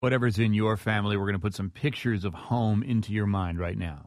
Whatever's in your family, we're going to put some pictures of home into your mind right now.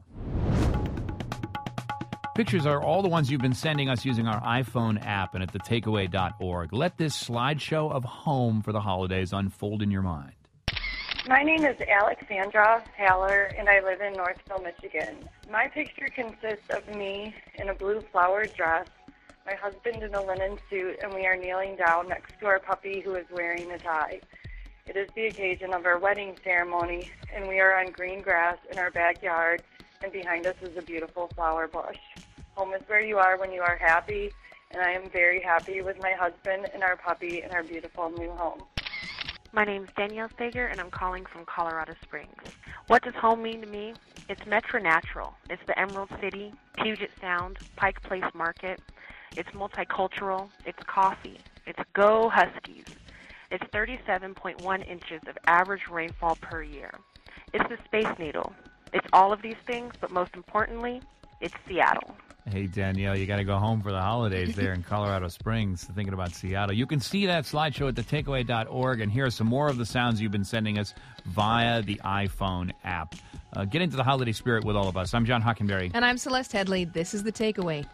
Pictures are all the ones you've been sending us using our iPhone app and at thetakeaway.org. Let this slideshow of home for the holidays unfold in your mind. My name is Alexandra Haller, and I live in Northville, Michigan. My picture consists of me in a blue flowered dress, my husband in a linen suit, and we are kneeling down next to our puppy who is wearing a tie. It is the occasion of our wedding ceremony, and we are on green grass in our backyard, and behind us is a beautiful flower bush. Home is where you are when you are happy, and I am very happy with my husband and our puppy in our beautiful new home. My name is Danielle Sager, and I'm calling from Colorado Springs. What does home mean to me? It's Metro Natural. It's the Emerald City, Puget Sound, Pike Place Market. It's multicultural. It's coffee. It's Go Huskies. It's 37.1 inches of average rainfall per year. It's the Space Needle. It's all of these things, but most importantly, it's Seattle. Hey, Danielle, you got to go home for the holidays there in Colorado Springs, thinking about Seattle. You can see that slideshow at thetakeaway.org and hear some more of the sounds you've been sending us via the iPhone app. Get into the holiday spirit with all of us. I'm John Hockenberry. And I'm Celeste Headley. This is The Takeaway.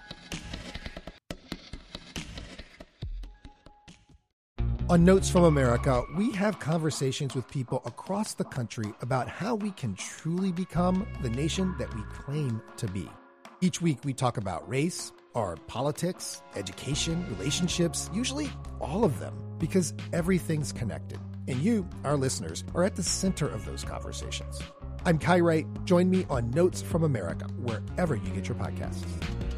On Notes from America, we have conversations with people across the country about how we can truly become the nation that we claim to be. Each week we talk about race, our politics, education, relationships, usually all of them, because everything's connected. And you, our listeners, are at the center of those conversations. I'm Kai Wright. Join me on Notes from America, wherever you get your podcasts.